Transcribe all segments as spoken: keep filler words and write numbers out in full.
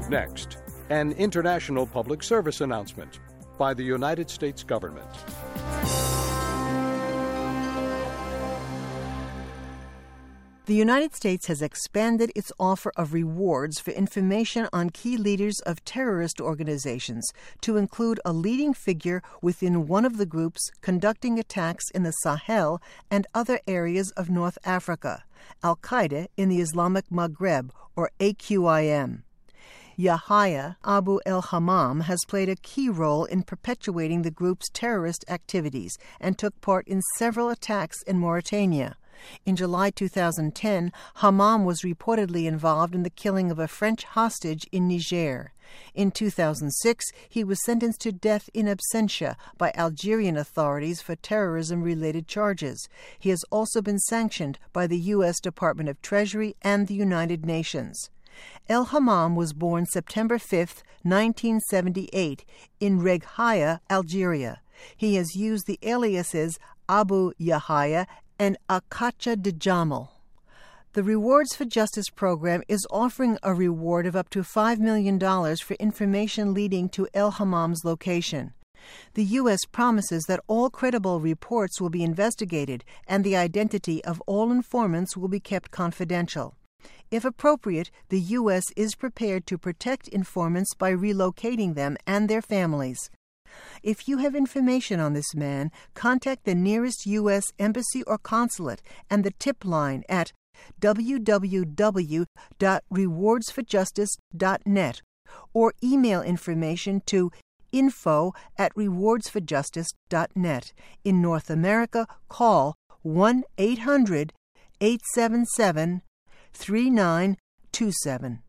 Next, an international public service announcement by the United States government. The United States has expanded its offer of rewards for information on key leaders of terrorist organizations to include a leading figure within one of the groups conducting attacks in the Sahel and other areas of North Africa, Al-Qaeda in the Islamic Maghreb, or A Q I M. Yahya Abu el-Hammam has played a key role in perpetuating the group's terrorist activities and took part in several attacks in Mauritania. In July two thousand ten, Hammam was reportedly involved in the killing of a French hostage in Niger. In two thousand six, he was sentenced to death in absentia by Algerian authorities for terrorism-related charges. He has also been sanctioned by the U S Department of Treasury and the United Nations. El-Hammam was born September fifth, nineteen seventy-eight, in Reghaya, Algeria. He has used the aliases Abu Yahya and Akacha de Jamal. The Rewards for Justice program is offering a reward of up to five million dollars for information leading to El-Hammam's location. The U S promises that all credible reports will be investigated and the identity of all informants will be kept confidential. If appropriate, the U S is prepared to protect informants by relocating them and their families. If you have information on this man, contact the nearest U S embassy or consulate and the tip line at w w w dot rewards for justice dot net or email information to info at rewards for justice dot net. In North America, call one eight hundred eight seven seven three nine two seven.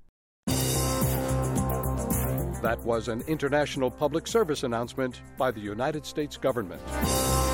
That was an international public service announcement by the United States government.